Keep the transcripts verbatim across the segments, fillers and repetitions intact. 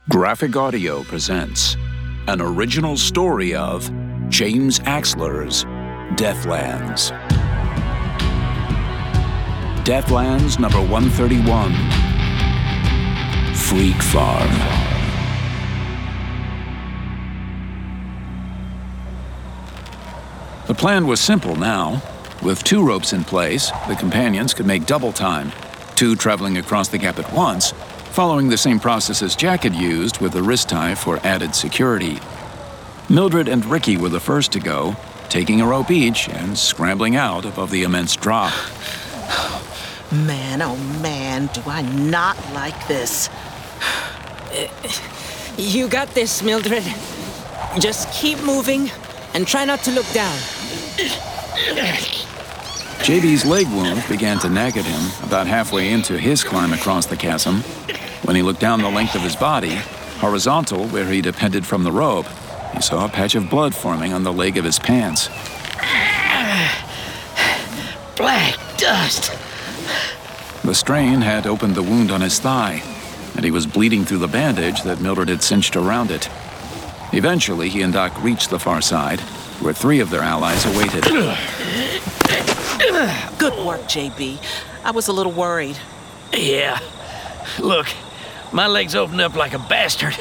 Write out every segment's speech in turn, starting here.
Graphic Audio presents an original story of James Axler's Deathlands. Deathlands number one thirty-one, Freak Farm. The plan was simple now. With two ropes in place, the companions could make double time, two traveling across the gap at once, following the same process as Jack had used with the wrist tie for added security. Mildred and Ricky were the first to go, taking a rope each and scrambling out above the immense drop. Man, oh man, do I not like this. You got this, Mildred. Just keep moving and try not to look down. J B's leg wound began to nag at him about halfway into his climb across the chasm. When he looked down the length of his body, horizontal where he depended from the rope, he saw a patch of blood forming on the leg of his pants. Black dust. The strain had opened the wound on his thigh, and he was bleeding through the bandage that Mildred had cinched around it. Eventually, he and Doc reached the far side, where three of their allies awaited. Good work, J B. I was a little worried. Yeah. Look, my legs opened up like a bastard.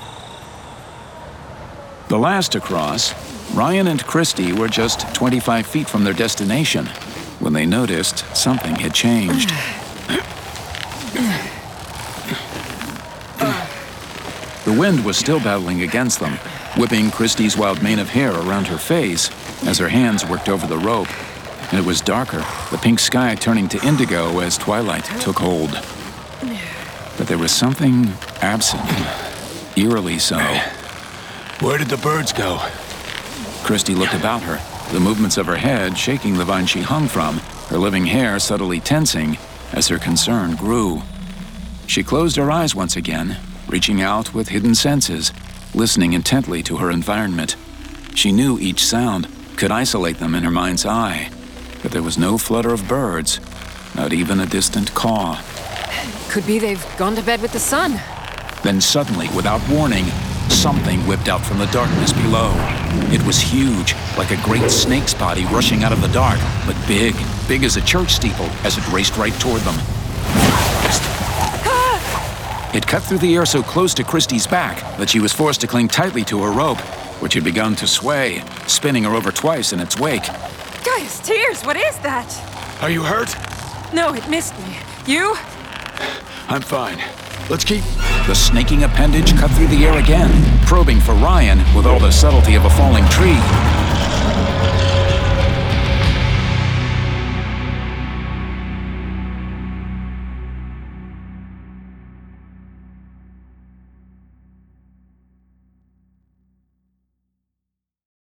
The last to cross, Ryan and Christy were just twenty-five feet from their destination when they noticed something had changed. The wind was still battling against them, whipping Christy's wild mane of hair around her face as her hands worked over the rope. And it was darker, the pink sky turning to indigo as twilight took hold. But there was something absent, eerily so. Where did the birds go? Christy looked about her, the movements of her head shaking the vine she hung from, her living hair subtly tensing as her concern grew. She closed her eyes once again, reaching out with hidden senses, listening intently to her environment. She knew each sound, could isolate them in her mind's eye, but there was no flutter of birds, not even a distant caw. Could be they've gone to bed with the sun. Then suddenly, without warning, something whipped out from the darkness below. It was huge, like a great snake's body rushing out of the dark, but big, big as a church steeple as it raced right toward them. It cut through the air so close to Christy's back that she was forced to cling tightly to her rope, which had begun to sway, spinning her over twice in its wake. Guys, tears, what is that? Are you hurt? No, it missed me. You? I'm fine. Let's keep... The snaking appendage cut through the air again, probing for Ryan with all the subtlety of a falling tree.